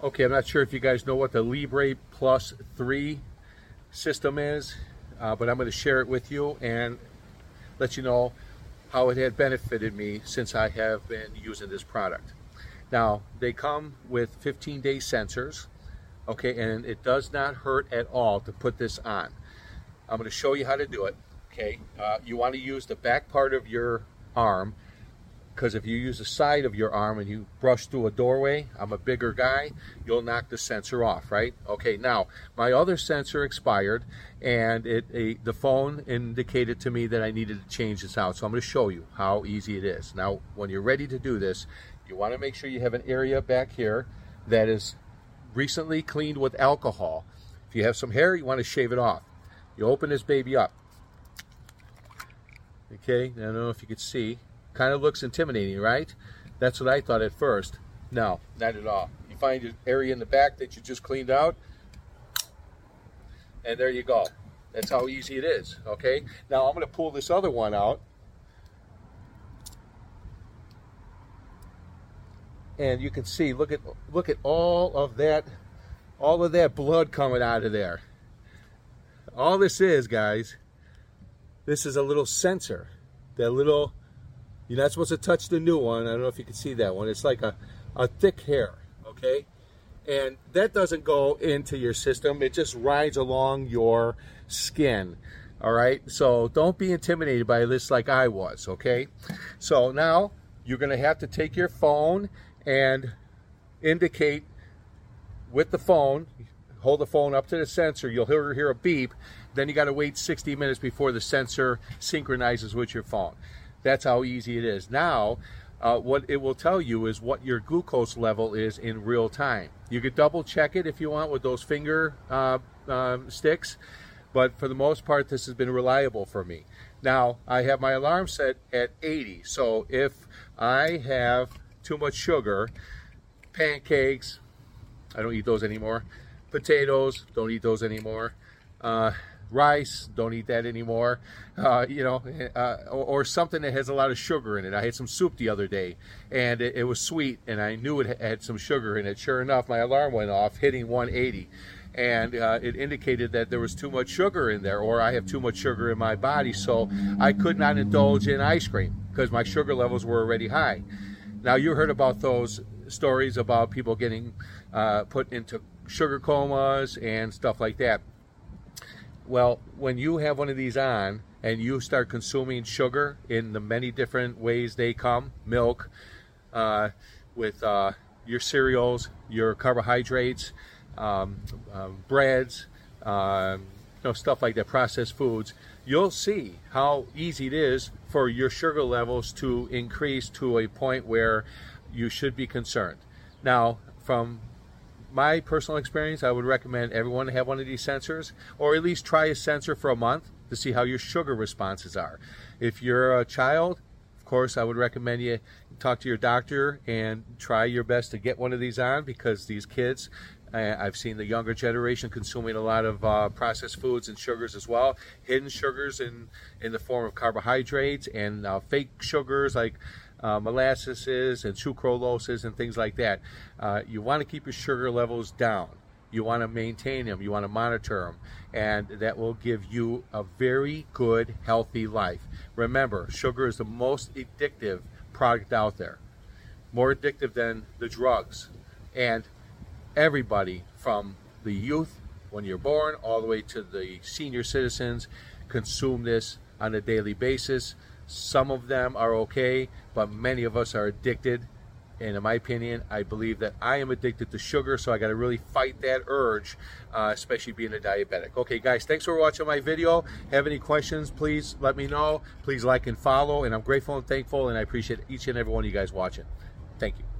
Okay, I'm not sure if you guys know what the Libre Plus 3 system is, but I'm going to share it with you and let you know how it had benefited me since I have been using this product. Now, they come with 15-day sensors, okay, and it does not hurt at all to put this on. I'm going to show you how to do it, okay. You want to use the back part of your arm, because if you use the side of your arm and you brush through a doorway, I'm a bigger guy, you'll knock the sensor off, right? Okay, now, my other sensor expired, and the phone indicated to me that I needed to change this out, so I'm going to show you how easy it is. Now, when you're ready to do this, you want to make sure you have an area back here that is recently cleaned with alcohol. If you have some hair, you want to shave it off. You open this baby up. Okay, I don't know if you could see. Kind of looks intimidating, right? That's what I thought at first. No, not at all. You find your area in the back that you just cleaned out, and there you go. That's how easy it is, okay? Now I'm going to pull this other one out, and you can see, look at all of that blood coming out of there. All this is, guys, this is a little sensor. That little, you're not supposed to touch the new one. I don't know if you can see that one. It's like a thick hair, okay? And that doesn't go into your system. It just rides along your skin, all right? So don't be intimidated by this like I was, okay? So now you're going to have to take your phone and indicate with the phone. Hold the phone up to the sensor. You'll hear a beep. Then you got to wait 60 minutes before the sensor synchronizes with your phone. That's how easy it is. Now, what it will tell you is what your glucose level is in real time. You could double check it if you want with those finger sticks, but for the most part, this has been reliable for me. Now, I have my alarm set at 80, so if I have too much sugar, pancakes, I don't eat those anymore, potatoes, don't eat those anymore, rice, don't eat that anymore, or something that has a lot of sugar in it. I had some soup the other day, and it was sweet, and I knew it had some sugar in it. Sure enough, my alarm went off, hitting 180, and it indicated that there was too much sugar in there, or I have too much sugar in my body, so I could not indulge in ice cream, because my sugar levels were already high. Now, you heard about those stories about people getting put into sugar comas and stuff like that. Well, when you have one of these on and you start consuming sugar in the many different ways they come, milk, with your cereals, your carbohydrates, breads, stuff like that, processed foods, you'll see how easy it is for your sugar levels to increase to a point where you should be concerned. Now, from my personal experience, I would recommend everyone have one of these sensors, or at least try a sensor for a month to see how your sugar responses are. If you're a child, of course, I would recommend you talk to your doctor and try your best to get one of these on, because these kids, I've seen the younger generation consuming a lot of processed foods and sugars as well, hidden sugars in the form of carbohydrates, and fake sugars like molasses and sucraloses and things like that. You want to keep your sugar levels down. You want to maintain them. You want to monitor them. And that will give you a very good, healthy life. Remember, sugar is the most addictive product out there. More addictive than the drugs. And everybody, from the youth, when you're born, all the way to the senior citizens, consume this on a daily basis. Some of them are okay, but many of us are addicted. And in my opinion, I believe that I am addicted to sugar, so I got to really fight that urge, especially being a diabetic. Okay, guys, thanks for watching my video. Have any questions, please let me know. Please like and follow, and I'm grateful and thankful, and I appreciate each and every one of you guys watching. Thank you.